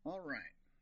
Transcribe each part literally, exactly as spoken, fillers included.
All right.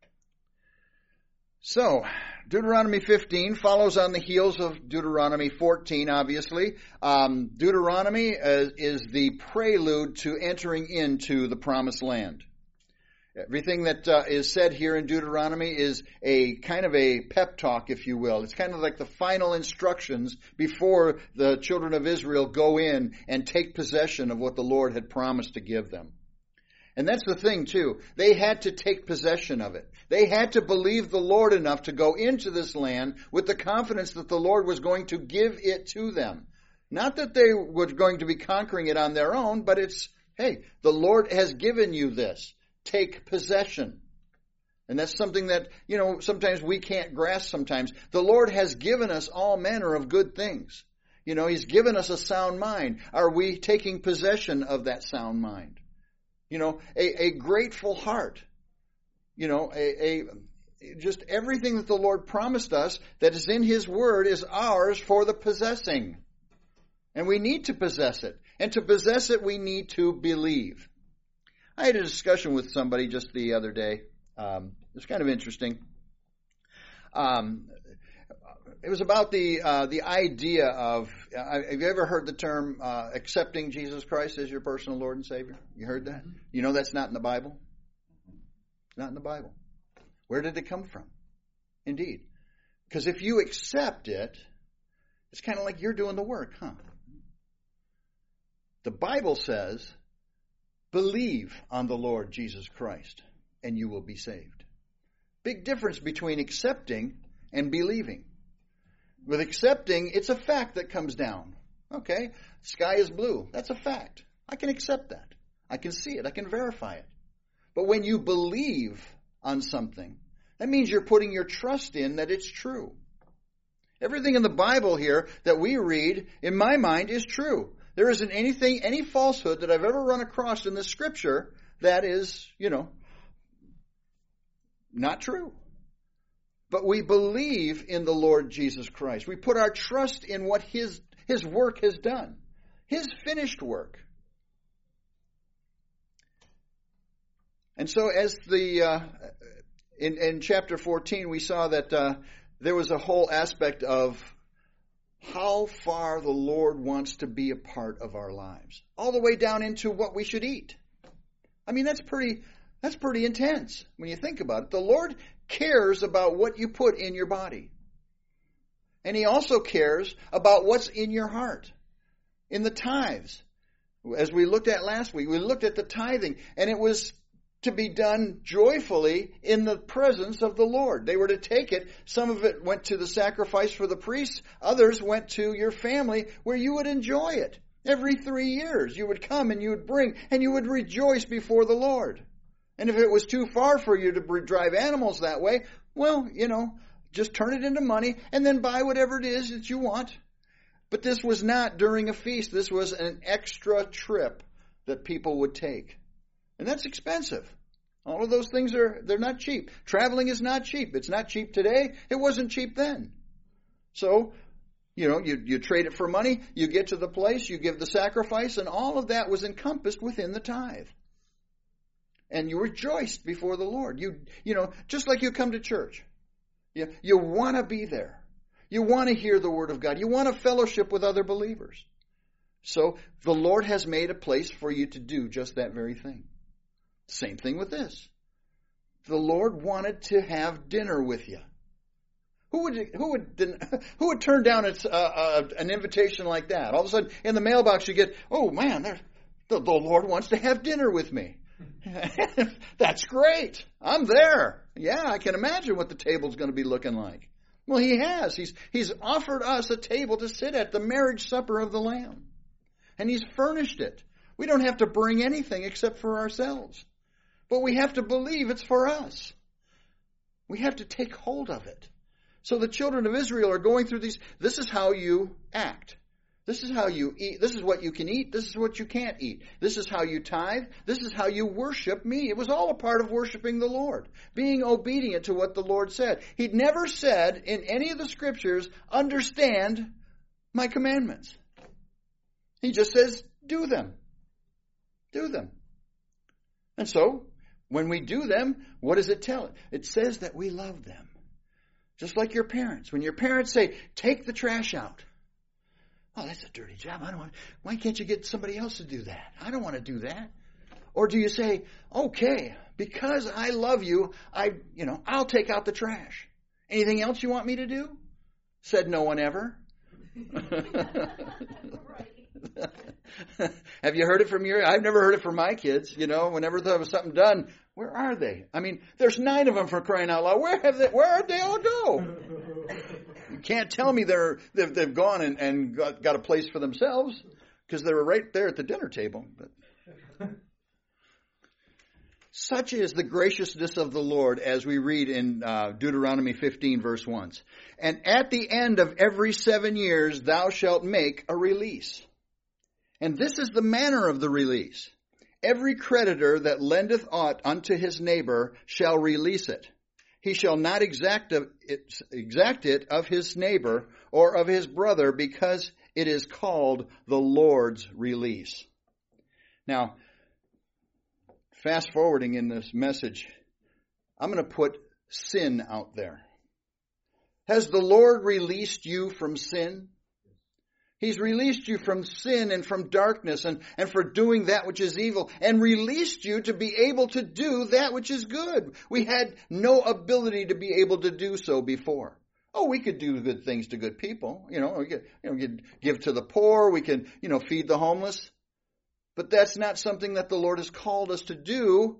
So, Deuteronomy fifteen follows on the heels of Deuteronomy fourteen, obviously. Um, Deuteronomy is, is the prelude to entering into the promised land. Everything that uh, is said here in Deuteronomy is a kind of a pep talk, if you will. It's kind of like the final instructions before the children of Israel go in and take possession of what the Lord had promised to give them. And that's the thing, too. They had to take possession of it. They had to believe the Lord enough to go into this land with the confidence that the Lord was going to give it to them. Not that they were going to be conquering it on their own, but it's, hey, the Lord has given you this. Take possession. And that's something that, you know, sometimes we can't grasp sometimes. The Lord has given us all manner of good things. You know, He's given us a sound mind. Are we taking possession of that sound mind? You know, a, a grateful heart. You know, a, a just everything that the Lord promised us that is in His Word is ours for the possessing. And we need to possess it. And to possess it, we need to believe. I had a discussion with somebody just the other day. Um, it was kind of interesting. Um, it was about the uh, the idea of, uh, have you ever heard the term uh, accepting Jesus Christ as your personal Lord and Savior? You heard that? You know that's not in the Bible? It's not in the Bible. Where did it come from? Indeed. Because if you accept it, it's kind of like you're doing the work, huh? The Bible says, believe on the Lord Jesus Christ, and you will be saved. Big difference between accepting and believing. With accepting, it's a fact that comes down. Okay, sky is blue. That's a fact. I can accept that. I can see it. I can verify it. But when you believe on something, that means you're putting your trust in that it's true. Everything in the Bible here that we read, in my mind, is true. There isn't anything, any falsehood that I've ever run across in the Scripture that is, you know, not true. But we believe in the Lord Jesus Christ. We put our trust in what His, His work has done. His finished work. And so as the, uh, in, in chapter fourteen, we saw that uh, there was a whole aspect of how far the Lord wants to be a part of our lives. All the way down into what we should eat. I mean, that's pretty, that's pretty intense when you think about it. The Lord cares about what you put in your body. And He also cares about what's in your heart. In the tithes. As we looked at last week, we looked at the tithing, and it was to be done joyfully in the presence of the Lord. They were to take it. Some of it went to the sacrifice for the priests. Others went to your family where you would enjoy it. Every three years you would come and you would bring and you would rejoice before the Lord. And if it was too far for you to drive animals that way, well, you know, just turn it into money and then buy whatever it is that you want. But this was not during a feast. This was an extra trip that people would take. And that's expensive. All of those things are, they're not cheap. Traveling is not cheap. It's not cheap today. It wasn't cheap then. So, you know, you, you trade it for money, you get to the place, you give the sacrifice, and all of that was encompassed within the tithe. And you rejoiced before the Lord. You, you know, just like you come to church. You, you want to be there. You want to hear the Word of God. You want to fellowship with other believers. So the Lord has made a place for you to do just that very thing. Same thing with this. The Lord wanted to have dinner with you. Who would who would who would turn down a, uh, an invitation like that? All of a sudden, in the mailbox, you get, "Oh man, the, the Lord wants to have dinner with me." That's great. I'm there. Yeah, I can imagine what the table's going to be looking like. Well, He has. He's He's offered us a table to sit at, the marriage supper of the Lamb, and He's furnished it. We don't have to bring anything except for ourselves. But we have to believe it's for us. We have to take hold of it. So the children of Israel are going through these. This is how you act. This is how you eat. This is what you can eat. This is what you can't eat. This is how you tithe. This is how you worship me. It was all a part of worshiping the Lord. Being obedient to what the Lord said. He'd never said in any of the scriptures, understand my commandments. He just says, do them. Do them. And so, when we do them, what does it tell? It says that we love them. Just like your parents. When your parents say, take the trash out. Oh, that's a dirty job. I don't want. Why can't you get somebody else to do that? I don't want to do that. Or do you say, okay, because I love you, I, you know, I'll take out the trash. Anything else you want me to do? Said no one ever. Have you heard it from your? I've never heard it from my kids. You know, whenever there was something done, where are they? I mean, there's nine of them for crying out loud. Where have they? Where did they all go? You can't tell me they're they've, they've gone and, and got, got a place for themselves because they were right there at the dinner table. But such is the graciousness of the Lord, as we read in uh, Deuteronomy fifteen, verse one. And at the end of every seven years, thou shalt make a release. And this is the manner of the release. Every creditor that lendeth aught unto his neighbor shall release it. He shall not exact it, exact it of his neighbor or of his brother, because it is called the Lord's release. Now, fast forwarding in this message, I'm going to put sin out there. Has the Lord released you from sin? He's released you from sin and from darkness and, and for doing that which is evil, and released you to be able to do that which is good. We had no ability to be able to do so before. Oh, we could do good things to good people. You know, we could, you know, we could give to the poor. We can, you know, feed the homeless. But that's not something that the Lord has called us to do.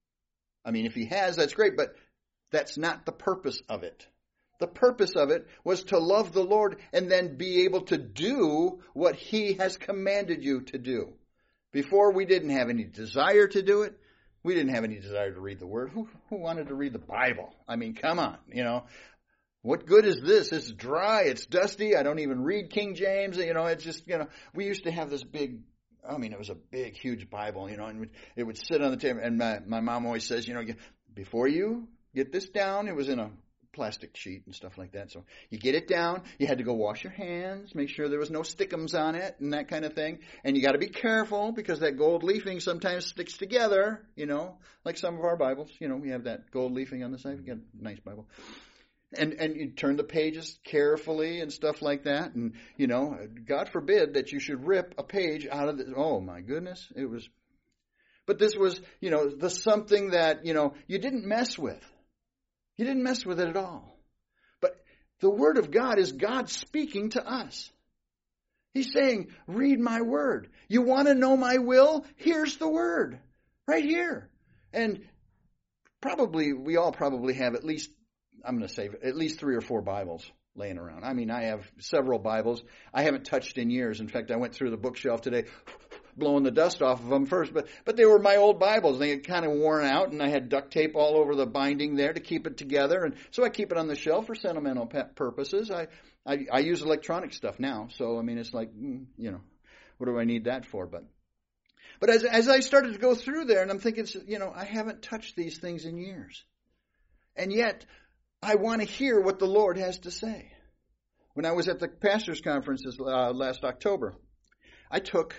I mean, if he has, that's great, but that's not the purpose of it. The purpose of it was to love the Lord and then be able to do what he has commanded you to do. Before, we didn't have any desire to do it. We didn't have any desire to read the Word. Who, who wanted to read the Bible? I mean, come on, you know. What good is this? It's dry, it's dusty. I don't even read King James. You know, it's just, you know, we used to have this big, I mean, it was a big, huge Bible, you know, and it would sit on the table. And my, my mom always says, you know, before you get this down, it was in a plastic sheet and stuff like that. So you get it down, you had to go wash your hands, make sure there was no stickums on it and that kind of thing. And you got to be careful because that gold leafing sometimes sticks together, you know, like some of our Bibles. You know, we have that gold leafing on the side. We got a nice Bible. And and you turn the pages carefully and stuff like that. And, you know, God forbid that you should rip a page out of the, oh my goodness, it was. But this was, you know, the something that, you know, you didn't mess with. You didn't mess with it at all. But the Word of God is God speaking to us. He's saying, read my Word. You want to know my will? Here's the Word. Right here. And probably, we all probably have at least, I'm going to say, at least three or four Bibles laying around. I mean, I have several Bibles I haven't touched in years. In fact, I went through the bookshelf today, blowing the dust off of them first, but but they were my old Bibles. They had kind of worn out, and I had duct tape all over the binding there to keep it together, and so I keep it on the shelf for sentimental purposes. I I, I use electronic stuff now, so I mean, it's like, you know, what do I need that for? But but as as I started to go through there, and I'm thinking, you know, I haven't touched these things in years, and yet I want to hear what the Lord has to say. When I was at the pastors' conferences uh, last October, I took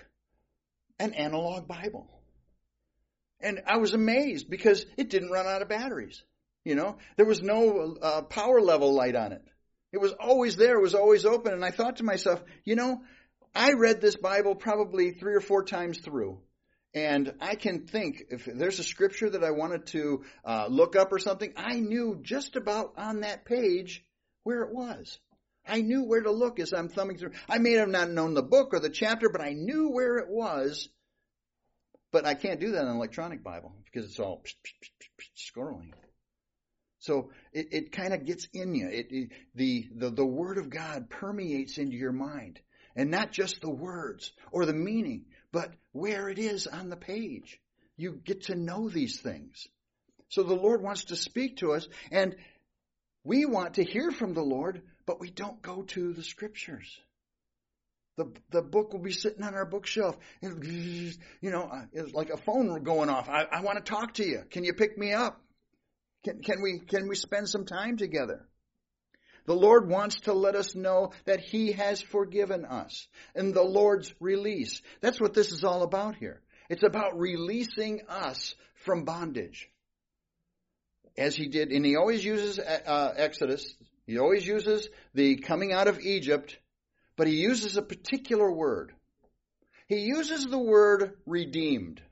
an analog Bible. And I was amazed because it didn't run out of batteries. You know, there was no uh, power level light on it. It was always there. It was always open. And I thought to myself, you know, I read this Bible probably three or four times through. And I can think, if there's a scripture that I wanted to uh, look up or something, I knew just about on that page where it was. I knew where to look as I'm thumbing through. I may have not known the book or the chapter, but I knew where it was. But I can't do that in an electronic Bible because it's all scrolling. So it, it kind of gets in you. It, it, the, the, the Word of God permeates into your mind. And not just the words or the meaning, but where it is on the page. You get to know these things. So the Lord wants to speak to us, and we want to hear from the Lord, but we don't go to the Scriptures. The the book will be sitting on our bookshelf. You know, it's like a phone going off. I, I want to talk to you. Can you pick me up? Can, can we can we spend some time together? The Lord wants to let us know that He has forgiven us. And the Lord's release. That's what this is all about here. It's about releasing us from bondage. As he did, and he always uses uh, Exodus. He always uses the coming out of Egypt, but he uses a particular word. He uses the word redeemed.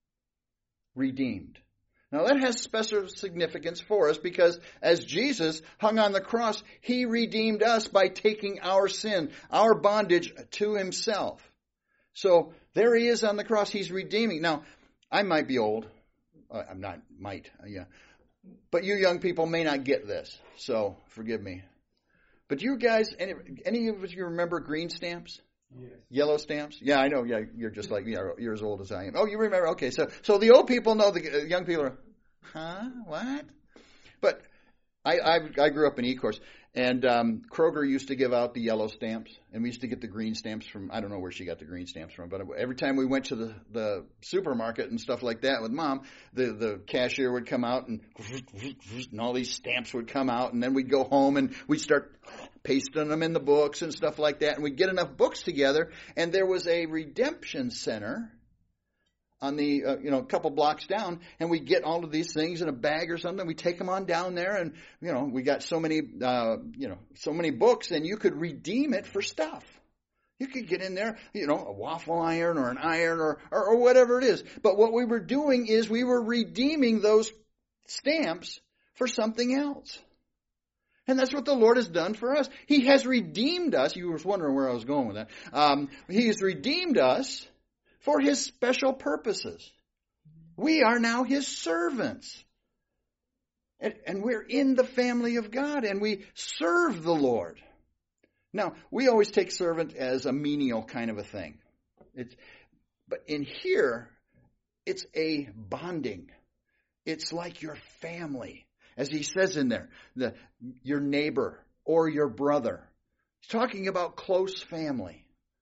Redeemed. Now that has special significance for us because as Jesus hung on the cross, he redeemed us by taking our sin, our bondage to himself. So there he is on the cross. He's redeeming. Now, I might be old. Uh, I'm not, might, uh, yeah. But you young people may not get this, so forgive me. But you guys, any, any of you remember green stamps? Yes. Yellow stamps? Yeah, I know. Yeah, you're just like, yeah, you're as old as I am. Oh, you remember? Okay, so so the old people know, the young people are, huh? What? But I I, I grew up in Ecorse, and um, Kroger used to give out the yellow stamps, and we used to get the green stamps from, I don't know where she got the green stamps from, but every time we went to the, the supermarket and stuff like that with Mom, the, the cashier would come out and, and all these stamps would come out, and then we'd go home and we'd start pasting them in the books and stuff like that, and we'd get enough books together, and there was a redemption center on the, uh, you know, a couple blocks down, and we get all of these things in a bag or something. We take them on down there, and, you know, we got so many, uh, you know, so many books, and you could redeem it for stuff. You could get in there, you know, a waffle iron or an iron or, or, or whatever it is. But what we were doing is we were redeeming those stamps for something else. And that's what the Lord has done for us. He has redeemed us. You were wondering where I was going with that. Um, he has redeemed us for his special purposes. We are now his servants. And, and we're in the family of God, and we serve the Lord. Now, we always take servant as a menial kind of a thing. It's, but in here, it's a bonding. It's like your family. As he says in there, the, your neighbor or your brother. He's talking about close family.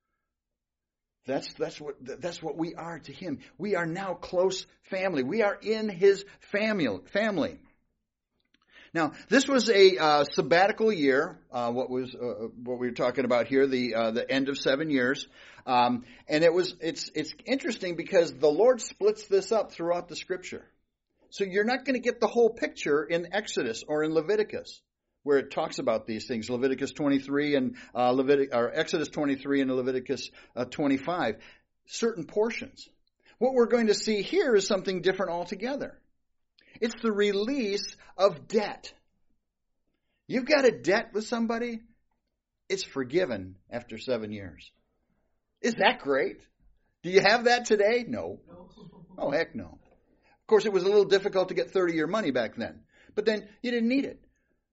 That's that's what that's what we are to him. We are now close family. We are in his family. Family. Now, this was a uh, sabbatical year. Uh, what was uh, what we were talking about here? The uh, the end of seven years, um, and it was it's it's interesting because the Lord splits this up throughout the Scripture. So you're not going to get the whole picture in Exodus or in Leviticus, where it talks about these things, Leviticus twenty-three and uh, Levitic, or Exodus twenty-three and Leviticus uh, twenty-five, certain portions. What we're going to see here is something different altogether. It's the release of debt. You've got a debt with somebody, it's forgiven after seven years. Is that great? Do you have that today? No. Oh, heck no. Of course, it was a little difficult to get thirty-year money back then, but then you didn't need it.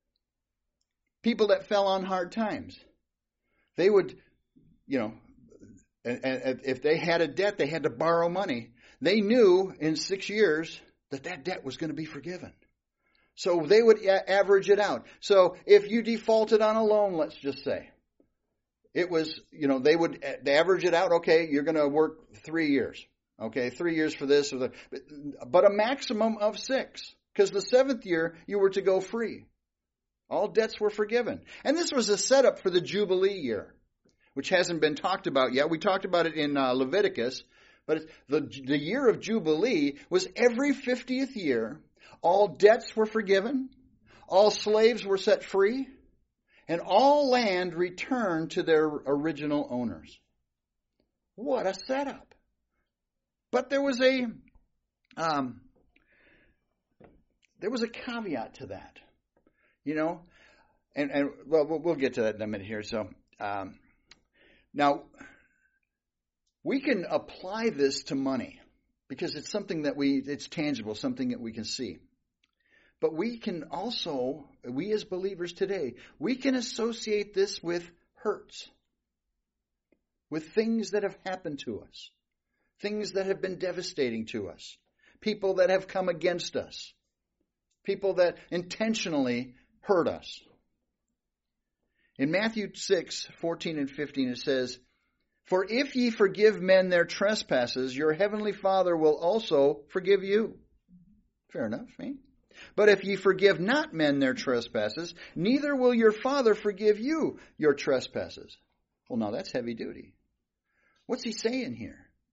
People that fell on hard times, they would, you know, and, and if they had a debt, they had to borrow money. They knew in six years that that debt was going to be forgiven. So they would a- average it out. So if you defaulted on a loan, let's just say, it was, you know, they would they average it out. Okay, you're going to work three years. Okay, three years for this, or the, but a maximum of six, because the seventh year you were to go free. All debts were forgiven. And this was a setup for the Jubilee year, which hasn't been talked about yet. We talked about it in uh, Leviticus, but the, the year of Jubilee was every fiftieth year. All debts were forgiven, all slaves were set free, and all land returned to their original owners. What a setup. But there was a um, there was a caveat to that. You know, and, and well, we'll get to that in a minute here. So um, now we can apply this to money because it's something that we, it's tangible, something that we can see. But we can also, we as believers today, we can associate this with hurts, with things that have happened to us, things that have been devastating to us, people that have come against us, people that intentionally hurt us. In Matthew six, fourteen and fifteen, it says, "For if ye forgive men their trespasses, your heavenly Father will also forgive you." Fair enough, eh? "But if ye forgive not men their trespasses, neither will your Father forgive you your trespasses." Well, now that's heavy duty. What's he saying here?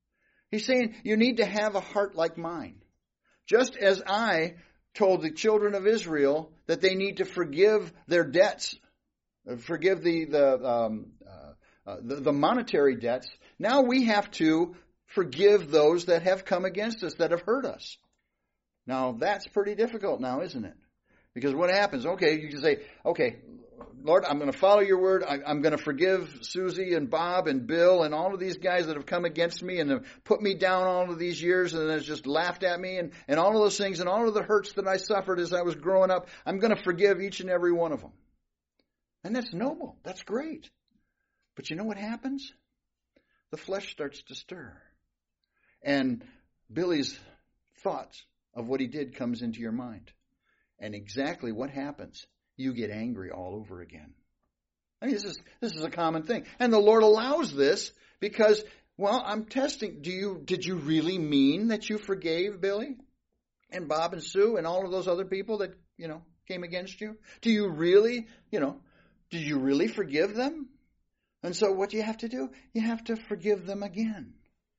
He's saying you need to have a heart like mine. Just as I told the children of Israel that they need to forgive their debts, forgive the the, um, uh, uh, the the monetary debts. Now we have to forgive those that have come against us, that have hurt us. Now that's pretty difficult now, isn't it? Because what happens? Okay, you can say, okay, Lord, I'm going to follow your word. I, I'm going to forgive Susie and Bob and Bill and all of these guys that have come against me and have put me down all of these years and has just laughed at me and, and all of those things and all of the hurts that I suffered as I was growing up. I'm going to forgive each and every one of them. And that's noble. That's great. But you know what happens? The flesh starts to stir. And Billy's thoughts of what he did comes into your mind. And exactly what happens? You get angry all over again. I mean, this is this is a common thing. And the Lord allows this because, well, I'm testing. Do you did you really mean that you forgave Billy and Bob and Sue and all of those other people that, you know, came against you? Do you really, you know, did you really forgive them? And so what do you have to do? You have to forgive them again.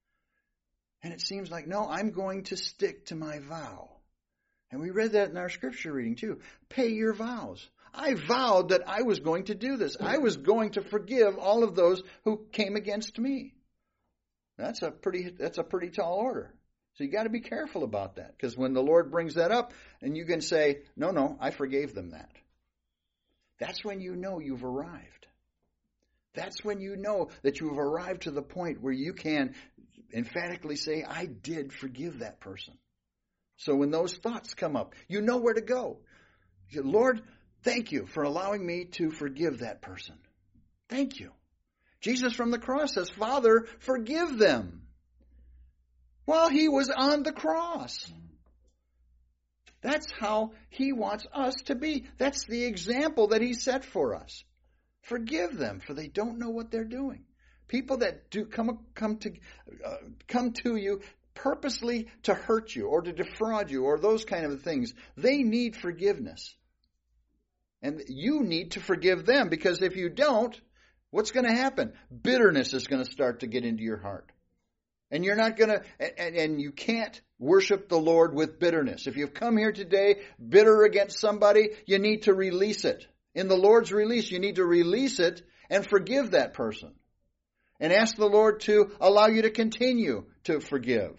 And it seems like, no, I'm going to stick to my vow. And we read that in our scripture reading too. Pay your vows. I vowed that I was going to do this. I was going to forgive all of those who came against me. That's a pretty, that's a pretty tall order. So you got to be careful about that. Because when the Lord brings that up, and you can say, no, no, I forgave them that. That's when you know you've arrived. That's when you know that you have arrived to the point where you can emphatically say, I did forgive that person. So when those thoughts come up, you know where to go. You say, Lord, thank you for allowing me to forgive that person. Thank you. Jesus from the cross says, Father, forgive them. Well, he was on the cross. That's how he wants us to be. That's the example that he set for us. Forgive them, for they don't know what they're doing. People that do come come to uh, come to you purposely to hurt you or to defraud you or those kind of things, they need forgiveness. And you need to forgive them, because if you don't, what's going to happen? Bitterness is going to start to get into your heart. And you're not going to, and, and you can't worship the Lord with bitterness. If you've come here today bitter against somebody, you need to release it. In the Lord's release, you need to release it and forgive that person. And ask the Lord to allow you to continue to forgive.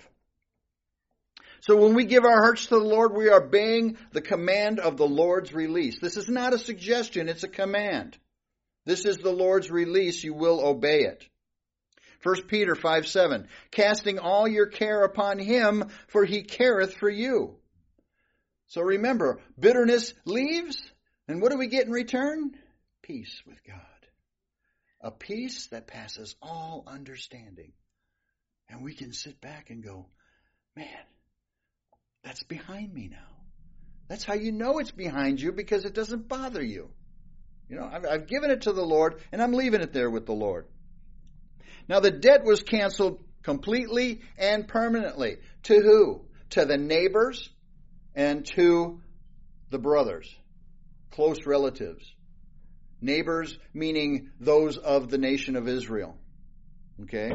So when we give our hearts to the Lord, we are obeying the command of the Lord's release. This is not a suggestion, it's a command. This is the Lord's release, you will obey it. First Peter five seven, casting all your care upon him, for he careth for you. So remember, bitterness leaves, and what do we get in return? Peace with God. A peace that passes all understanding. And we can sit back and go, man, that's behind me now. That's how you know it's behind you, because it doesn't bother you. You know, I've, I've given it to the Lord, and I'm leaving it there with the Lord. Now the debt was canceled completely and permanently. To who? To the neighbors and to the brothers, close relatives. Neighbors meaning those of the nation of Israel. Okay?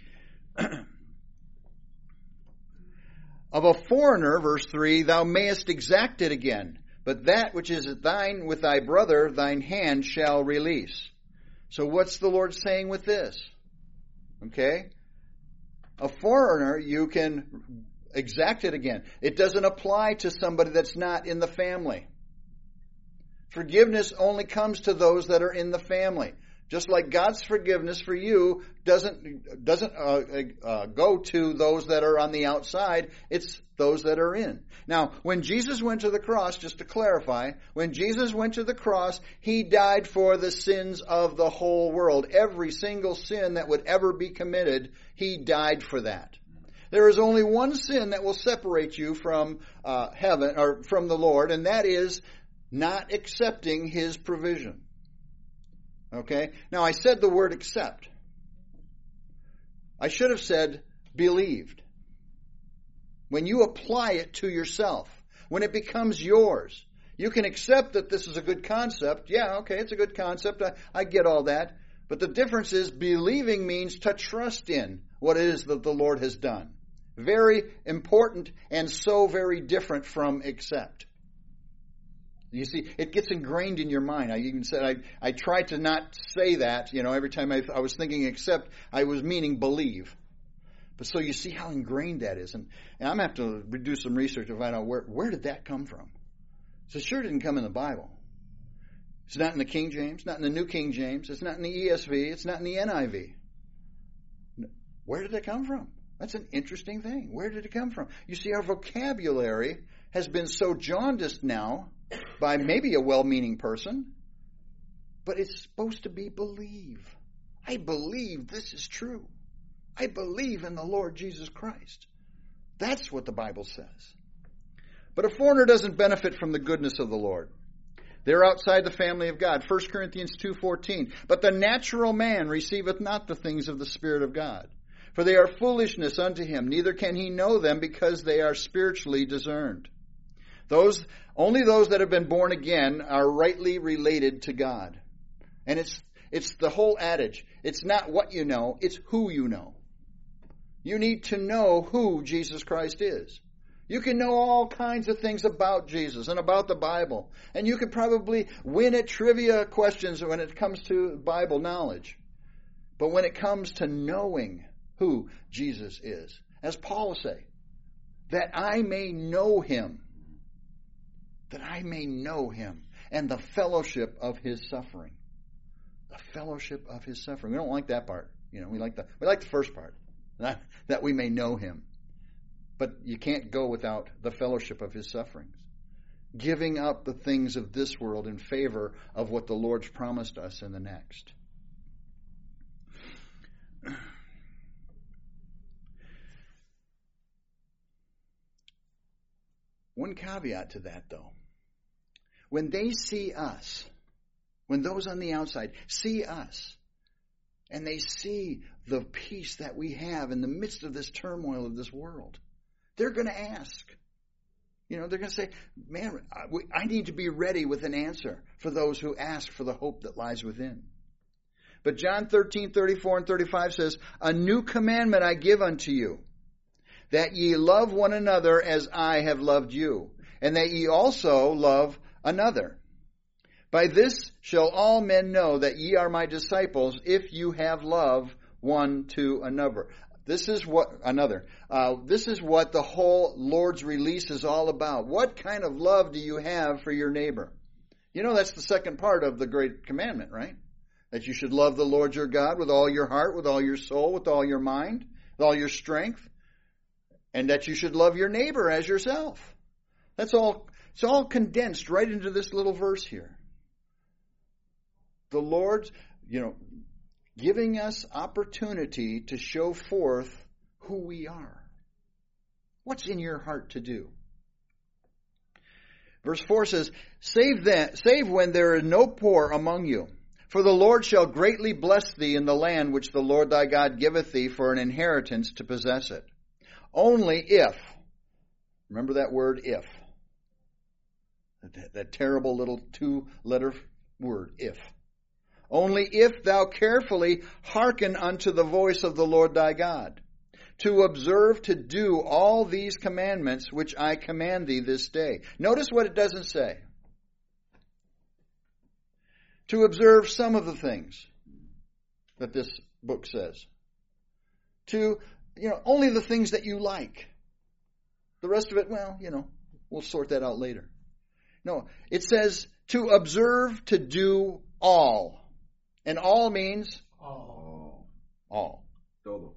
Of a foreigner, verse three, thou mayest exact it again, but that which is thine with thy brother, thine hand shall release. So what's the Lord saying with this? Okay? A foreigner, you can exact it again. It doesn't apply to somebody that's not in the family. Forgiveness only comes to those that are in the family. Just like God's forgiveness for you doesn't doesn't uh, uh, go to those that are on the outside. It's those that are in. Now, when Jesus went to the cross, just to clarify, when Jesus went to the cross, he died for the sins of the whole world. Every single sin that would ever be committed, he died for that. There is only one sin that will separate you from uh, heaven or from the Lord, and that is not accepting his provision. Okay? Now, I said the word accept. I should have said believed. When you apply it to yourself, when it becomes yours, you can accept that this is a good concept. Yeah, okay, it's a good concept. I, I get all that. But the difference is believing means to trust in what it is that the Lord has done. Very important and so very different from accept. You see, it gets ingrained in your mind. I even said, I, I tried to not say that, you know, every time I, I was thinking accept, I was meaning believe. But so you see how ingrained that is. And, and I'm going to have to do some research to find out where, where did that come from. So it sure didn't come in the Bible. It's not in the King James, not in the New King James, it's not in the E S V, it's not in the N I V. Where did it come from? That's an interesting thing. Where did it come from? You see, our vocabulary has been so jaundiced now by maybe a well-meaning person, but it's supposed to be believe. I believe this is true. I believe in the Lord Jesus Christ. That's what the Bible says. But a foreigner doesn't benefit from the goodness of the Lord. They're outside the family of God. First Corinthians two fourteen. But the natural man receiveth not the things of the Spirit of God, for they are foolishness unto him, neither can he know them, because they are spiritually discerned. Those, only those that have been born again are rightly related to God. And it's, it's the whole adage. It's not what you know, it's who you know. You need to know who Jesus Christ is. You can know all kinds of things about Jesus and about the Bible. And you could probably win at trivia questions when it comes to Bible knowledge. But when it comes to knowing who Jesus is, as Paul will say, that I may know him, that I may know him, and the fellowship of his suffering. The fellowship of his suffering. We don't like that part. You know, we like the we like the first part, that, that we may know him. But you can't go without the fellowship of his sufferings. Giving up the things of this world in favor of what the Lord's promised us in the next. One caveat to that, though. When they see us, when those on the outside see us, and they see the peace that we have in the midst of this turmoil of this world, they're going to ask. You know, they're going to say, man, I need to be ready with an answer for those who ask for the hope that lies within. But John thirteen, thirty-four and thirty-five says, a new commandment I give unto you, that ye love one another as I have loved you, and that ye also love another. By this shall all men know that ye are my disciples, if you have love one to another. This is what another. Uh, this is what the whole Lord's release is all about. What kind of love do you have for your neighbor? You know, that's the second part of the great commandment, right? That you should love the Lord your God with all your heart, with all your soul, with all your mind, with all your strength, and that you should love your neighbor as yourself. That's all. It's all condensed right into this little verse here. The Lord's, you know, giving us opportunity to show forth who we are. What's in your heart to do? Verse four says, Save then, save when there is no poor among you, for the Lord shall greatly bless thee in the land which the Lord thy God giveth thee for an inheritance to possess it. Only if, remember that word if, that, that terrible little two-letter word, if. Only if thou carefully hearken unto the voice of the Lord thy God, to observe to do all these commandments which I command thee this day. Notice what it doesn't say. To observe some of the things that this book says. To, you know, only the things that you like. The rest of it, well, you know, we'll sort that out later. No, it says to observe to do all. And all means? All. All. Todo.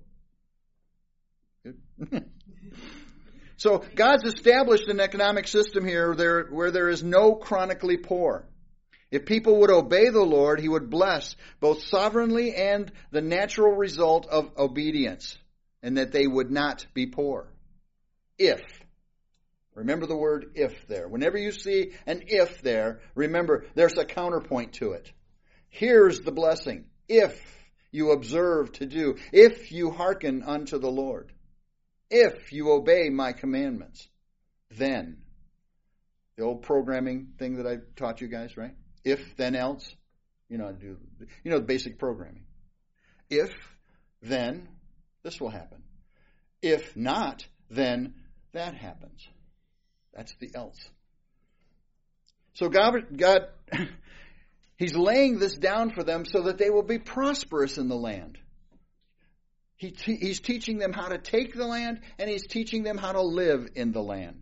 So God's established an economic system here there, where there is no chronically poor. If people would obey the Lord, He would bless both sovereignly and the natural result of obedience, and that they would not be poor. If. Remember the word if there. Whenever you see an if there, remember there's a counterpoint to it. Here's the blessing. If you observe to do, if you hearken unto the Lord, if you obey my commandments, then. The old programming thing that I taught you guys, right? If, then, else. You know, do, you know the basic programming. If, then, this will happen. If not, then that happens. That's the else. So God, God He's laying this down for them so that they will be prosperous in the land. He te- he's teaching them how to take the land, and He's teaching them how to live in the land.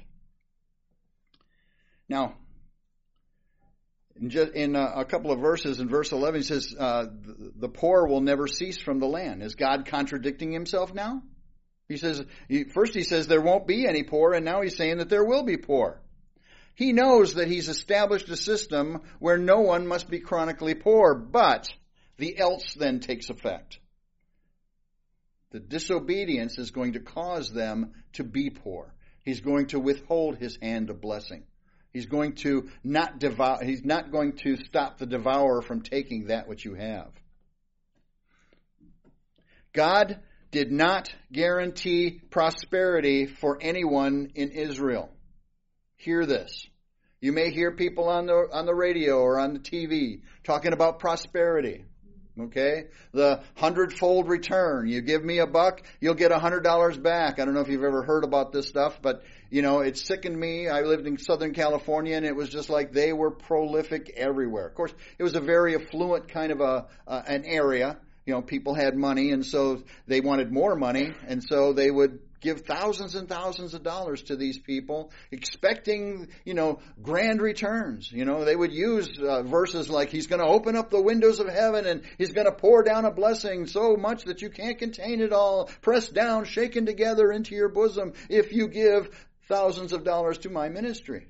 Now, in, just, in a, a couple of verses, in verse eleven, He says, uh, the, the poor will never cease from the land. Is God contradicting Himself now? He says, he, first He says there won't be any poor, and now He's saying that there will be poor. He knows that He's established a system where no one must be chronically poor, but the else then takes effect. The disobedience is going to cause them to be poor. He's going to withhold His hand of blessing. He's going to not devour, He's not going to stop the devourer from taking that which you have. God did not guarantee prosperity for anyone in Israel. Hear this. You may hear people on the on the radio or on the T V talking about prosperity. Okay? The hundredfold return. You give me a buck, you'll get a hundred dollars back. I don't know if you've ever heard about this stuff, but you know, it sickened me. I lived in Southern California, and it was just like they were prolific everywhere. Of course, it was a very affluent kind of a uh, an area. You know, people had money, and so they wanted more money, and so they would give thousands and thousands of dollars to these people, expecting, you know, grand returns. You know, they would use uh, verses like, He's going to open up the windows of heaven, and He's going to pour down a blessing so much that you can't contain it all, pressed down, shaken together into your bosom, if you give thousands of dollars to my ministry.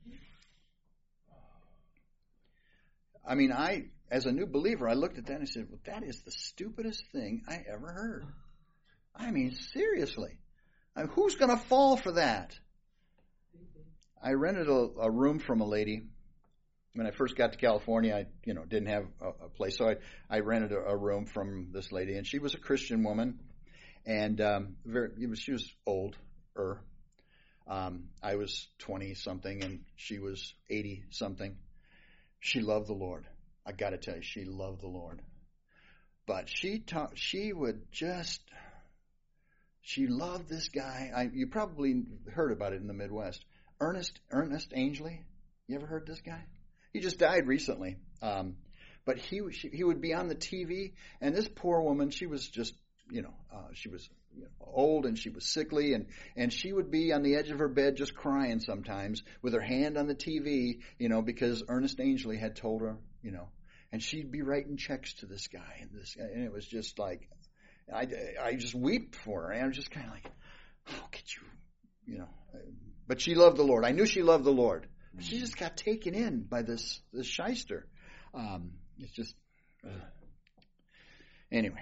I mean, I... As a new believer, I looked at that and I said, well, that is the stupidest thing I ever heard. I mean, seriously. I mean, who's going to fall for that? I rented a, a room from a lady. When I first got to California, I you know didn't have a, a place, so I, I rented a, a room from this lady, and she was a Christian woman, and um, very, it was, she was older. Um, I was twenty-something, and she was eighty-something. She loved the Lord. I got to tell you, she loved the Lord. But she taught, she would just, she loved this guy. I, you probably heard about it in the Midwest. Ernest, Ernest Angley. You ever heard this guy? He just died recently. Um, but he, she, he would be on the T V, and this poor woman, she was just, you know, uh, she was you know, old and she was sickly, and, and she would be on the edge of her bed just crying sometimes with her hand on the T V, you know, because Ernest Angley had told her, you know, and she'd be writing checks to this guy, and this, and it was just like, I, I just weep for her, and I was just kind of like, how could you, you know, but she loved the Lord. I knew she loved the Lord. She just got taken in by this, this shyster. Um, it's just, uh. Anyway.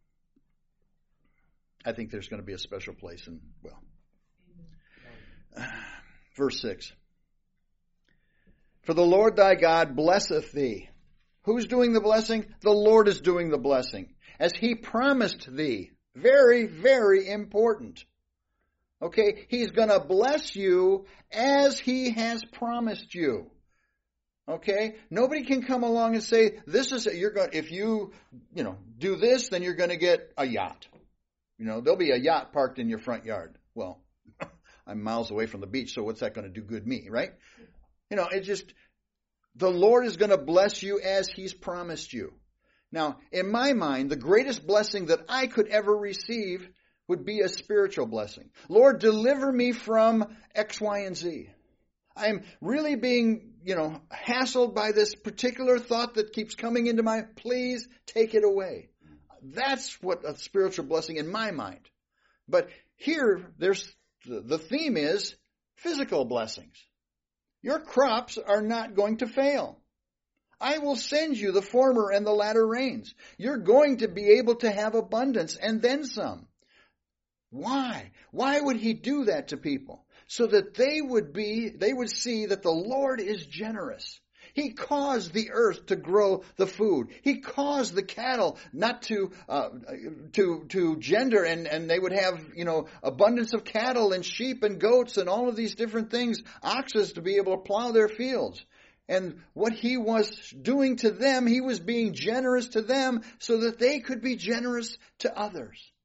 I think there's going to be a special place in, well. Uh, verse six. For the Lord thy God blesseth thee. Who's doing the blessing? The Lord is doing the blessing. As He promised thee. Very, very important. Okay? He's going to bless you as He has promised you. Okay? Nobody can come along and say, this is, you're going, if you, you know, do this, then you're going to get a yacht. You know, there'll be a yacht parked in your front yard. Well, I'm miles away from the beach, so what's that going to do good me, right? You know, it's just, the Lord is going to bless you as He's promised you. Now, in my mind, the greatest blessing that I could ever receive would be a spiritual blessing. Lord, deliver me from X, Y, and Z. I'm really being, you know, hassled by this particular thought that keeps coming into my, please take it away. That's what a spiritual blessing in my mind. But here, there's the theme is physical blessings. Your crops are not going to fail. I will send you the former and the latter rains. You're going to be able to have abundance and then some. Why? Why would He do that to people? So that they would be, they would see that the Lord is generous. He caused the earth to grow the food. He caused the cattle not to uh, to to gender, and, and they would have, you know, abundance of cattle and sheep and goats and all of these different things, oxes to be able to plow their fields. And what He was doing to them, He was being generous to them so that they could be generous to others.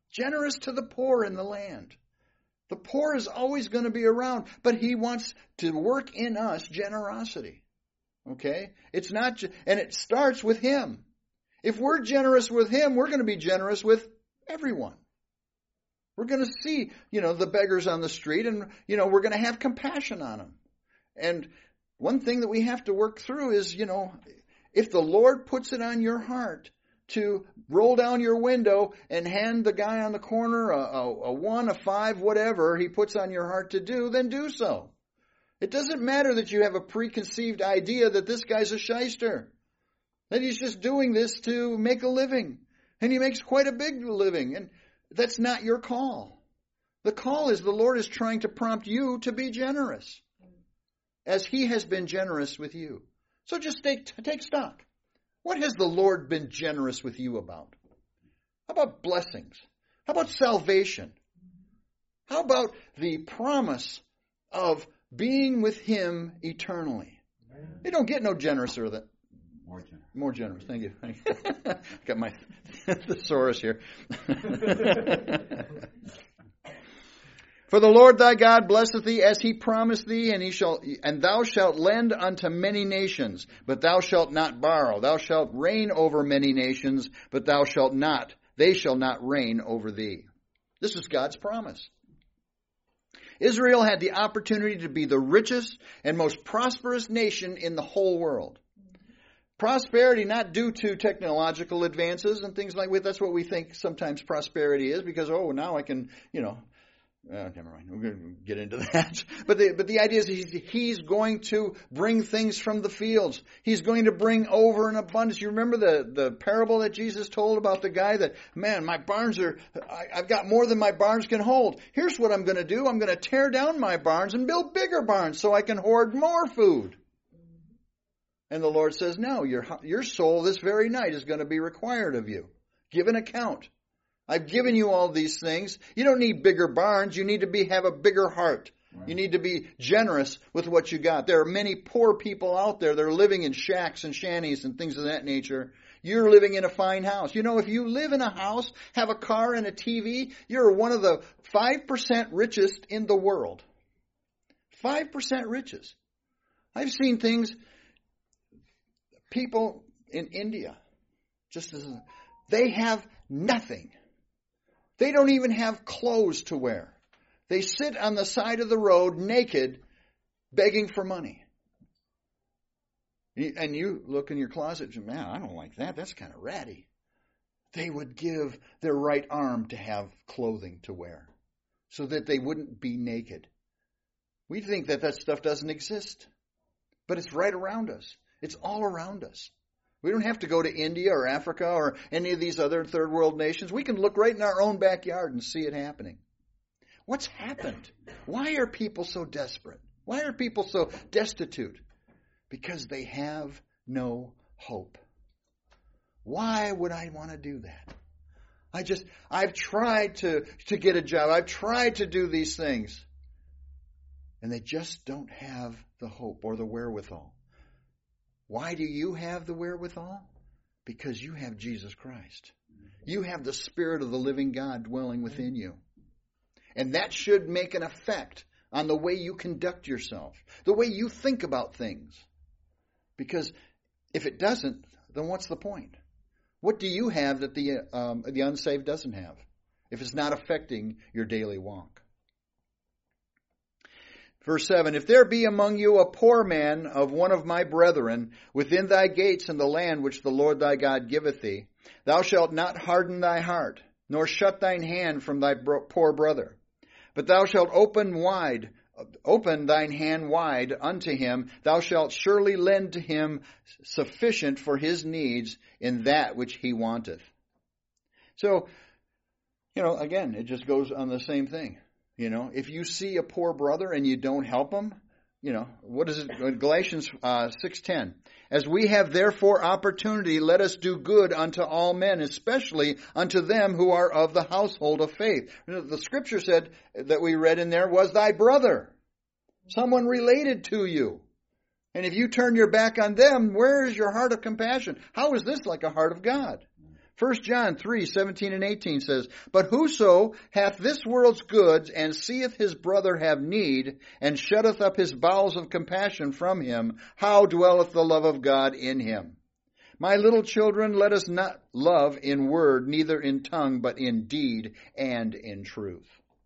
Generous to the poor in the land. The poor is always going to be around, but he wants to work in us generosity. Okay? It's not, and it starts with him. If we're generous with him, we're going to be generous with everyone. We're going to see, you know, the beggars on the street, and, you know, we're going to have compassion on them. And one thing that we have to work through is, you know, if the Lord puts it on your heart to roll down your window and hand the guy on the corner a, a, a one, a five, whatever he puts on your heart to do, then do so. It doesn't matter that you have a preconceived idea that this guy's a shyster, that he's just doing this to make a living. And he makes quite a big living. And that's not your call. The call is the Lord is trying to prompt you to be generous, as he has been generous with you. So just take, take stock. What has the Lord been generous with you about? How about blessings? How about salvation? How about the promise of being with him eternally? They don't get no generouser than More generous. More generous. Thank you. Thank you. Got my thesaurus here. For the Lord thy God blesseth thee as he promised thee, and he shall, and thou shalt lend unto many nations, but thou shalt not borrow. Thou shalt reign over many nations, but thou shalt not. They shall not reign over thee. This is God's promise. Israel had the opportunity to be the richest and most prosperous nation in the whole world. Prosperity not due to technological advances and things like that. That's what we think sometimes prosperity is, because, oh, now I can, you know, uh, never mind. We're going to get into that. But the, but the idea is he's, he's going to bring things from the fields. He's going to bring over an abundance. You remember the, the parable that Jesus told about the guy that, man, my barns are, I, I've got more than my barns can hold. Here's what I'm going to do. I'm going to tear down my barns and build bigger barns so I can hoard more food. And the Lord says, no, your, your soul this very night is going to be required of you. Give an account. I've given you all these things. You don't need bigger barns. You need to be have a bigger heart. Right. You need to be generous with what you got. There are many poor people out there that are living in shacks and shanties and things of that nature. You're living in a fine house. You know, if you live in a house, have a car and a T V, you're one of the five percent richest in the world. five percent richest. I've seen things, people in India, just as they have nothing. They don't even have clothes to wear. They sit on the side of the road naked, begging for money. And you look in your closet and, man, I don't like that. That's kind of ratty. They would give their right arm to have clothing to wear so that they wouldn't be naked. We think that that stuff doesn't exist, but it's right around us. It's all around us. We don't have to go to India or Africa or any of these other third world nations. We can look right in our own backyard and see it happening. What's happened? Why are people so desperate? Why are people so destitute? Because they have no hope. Why would I want to do that? I just, I've tried to, to get a job. I've tried to do these things. And they just don't have the hope or the wherewithal. Why do you have the wherewithal? Because you have Jesus Christ. You have the Spirit of the living God dwelling within you. And that should make an effect on the way you conduct yourself, the way you think about things. Because if it doesn't, then what's the point? What do you have that the um, the unsaved doesn't have, if it's not affecting your daily walk? Verse seven, if there be among you a poor man of one of my brethren within thy gates in the land which the Lord thy God giveth thee, thou shalt not harden thy heart, nor shut thine hand from thy bro- poor brother. But thou shalt open wide, open thine hand wide unto him. Thou shalt surely lend to him sufficient for his needs in that which he wanteth. So, you know, again, it just goes on the same thing. You know, if you see a poor brother and you don't help him, you know, what is it? Galatians uh, six ten. As we have therefore opportunity, let us do good unto all men, especially unto them who are of the household of faith. The scripture said that we read in there was thy brother, someone related to you. And if you turn your back on them, where is your heart of compassion? How is this like a heart of God? First John three, seventeen and eighteen says, But whoso hath this world's goods, and seeth his brother have need, and shutteth up his bowels of compassion from him, how dwelleth the love of God in him? My little children, let us not love in word, neither in tongue, but in deed and in truth.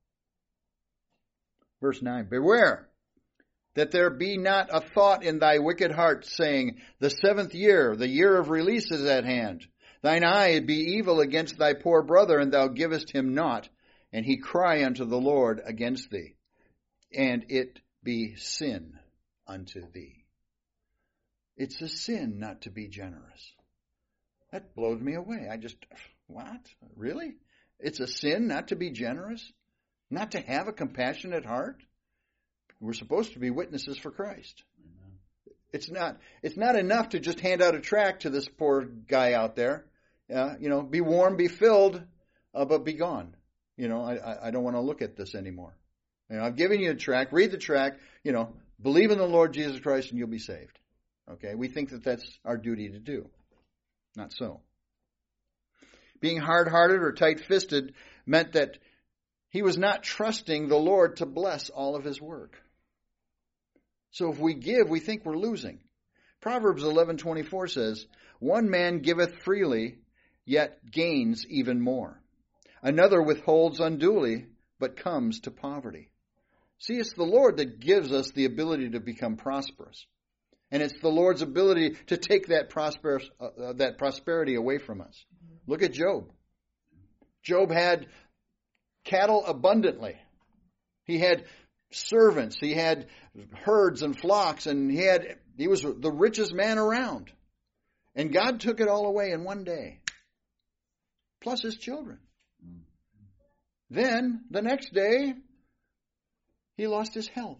Verse nine, Beware that there be not a thought in thy wicked heart, saying, The seventh year, the year of release is at hand. Thine eye be evil against thy poor brother, and thou givest him naught, and he cry unto the Lord against thee, and it be sin unto thee. It's a sin not to be generous. That blows me away. I just, what? Really? It's a sin not to be generous? Not to have a compassionate heart? We're supposed to be witnesses for Christ. Amen. It's not, it's not enough to just hand out a tract to this poor guy out there. Uh, you know, be warm, be filled, uh, but be gone. You know, I, I don't want to look at this anymore. You know, I've given you a tract. Read the tract. You know, believe in the Lord Jesus Christ and you'll be saved. Okay, we think that that's our duty to do. Not so. Being hard-hearted or tight-fisted meant that he was not trusting the Lord to bless all of his work. So if we give, we think we're losing. Proverbs eleven twenty-four says, One man giveth freely, yet gains even more. Another withholds unduly, but comes to poverty. See, it's the Lord that gives us the ability to become prosperous. And it's the Lord's ability to take that prosper, uh, that prosperity away from us. Look at Job. Job had cattle abundantly. He had servants. He had herds and flocks, and he had he was the richest man around. And God took it all away in one day, plus his children. Then, the next day, he lost his health.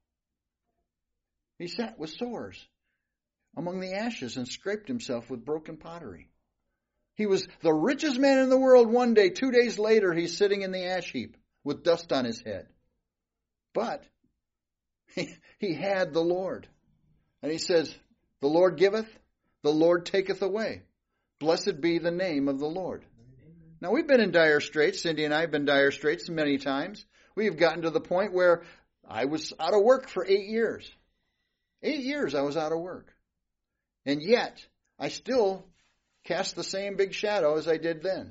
He sat with sores among the ashes and scraped himself with broken pottery. He was the richest man in the world one day. Two days later, he's sitting in the ash heap with dust on his head. But he, he had the Lord. And he says, The Lord giveth, the Lord taketh away. Blessed be the name of the Lord. Now, we've been in dire straits. Cindy and I have been in dire straits many times. We've gotten to the point where I was out of work for eight years. Eight years I was out of work. And yet, I still cast the same big shadow as I did then.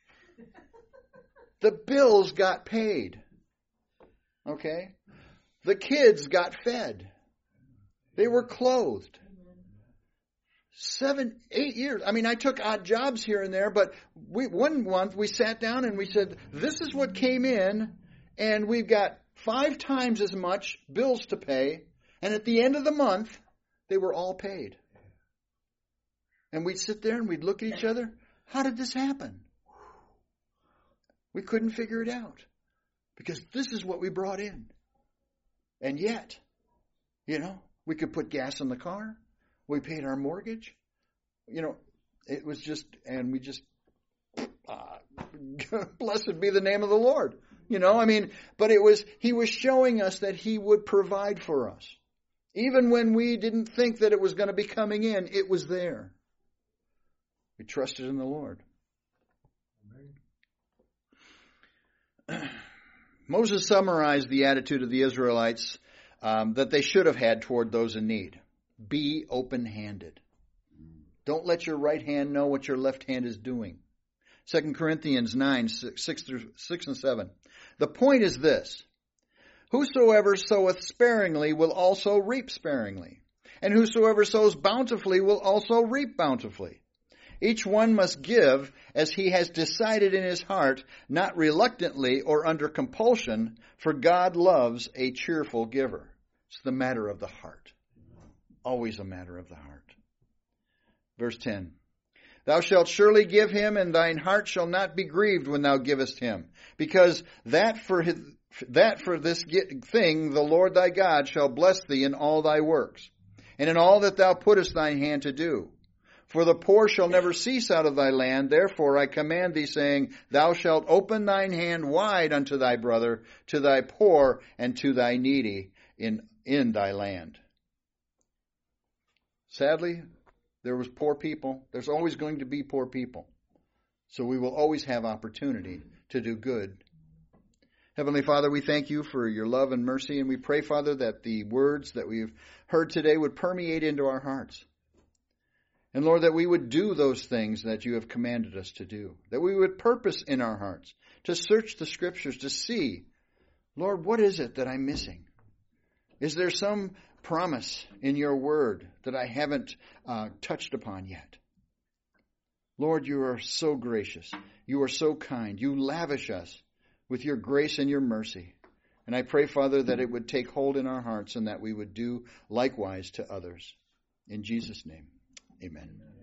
The bills got paid. Okay? The kids got fed. They were clothed. Seven, eight years. I mean, I took odd jobs here and there, but we, one month we sat down and we said, this is what came in, and we've got five times as much bills to pay. And at the end of the month, they were all paid. And we'd sit there and we'd look at each other. How did this happen? We couldn't figure it out. Because this is what we brought in. And yet, you know, we could put gas in the car. We paid our mortgage. You know, it was just, and we just, uh, blessed be the name of the Lord. You know, I mean, but it was, he was showing us that he would provide for us. Even when we didn't think that it was going to be coming in, it was there. We trusted in the Lord. Moses summarized the attitude of the Israelites um, that they should have had toward those in need. Be open-handed. Don't let your right hand know what your left hand is doing. Second Corinthians nine, six through six and seven. The point is this. Whosoever soweth sparingly will also reap sparingly. And whosoever sows bountifully will also reap bountifully. Each one must give as he has decided in his heart, not reluctantly or under compulsion, for God loves a cheerful giver. It's the matter of the heart. Always a matter of the heart. Verse ten. Thou shalt surely give him, and thine heart shall not be grieved when thou givest him, because that for his, that for this thing the Lord thy God shall bless thee in all thy works, and in all that thou puttest thine hand to do. For the poor shall never cease out of thy land. Therefore I command thee, saying, Thou shalt open thine hand wide unto thy brother, to thy poor, and to thy needy in, in thy land. Sadly, there was poor people. There's always going to be poor people. So we will always have opportunity to do good. Heavenly Father, we thank you for your love and mercy, and we pray, Father, that the words that we've heard today would permeate into our hearts. And Lord, that we would do those things that you have commanded us to do, that we would purpose in our hearts to search the Scriptures to see, Lord, what is it that I'm missing? Is there some promise in your word that I haven't uh, touched upon yet? Lord, you are so gracious. You are so kind. You lavish us with your grace and your mercy. And I pray, Father, that it would take hold in our hearts and that we would do likewise to others. In Jesus' name, amen.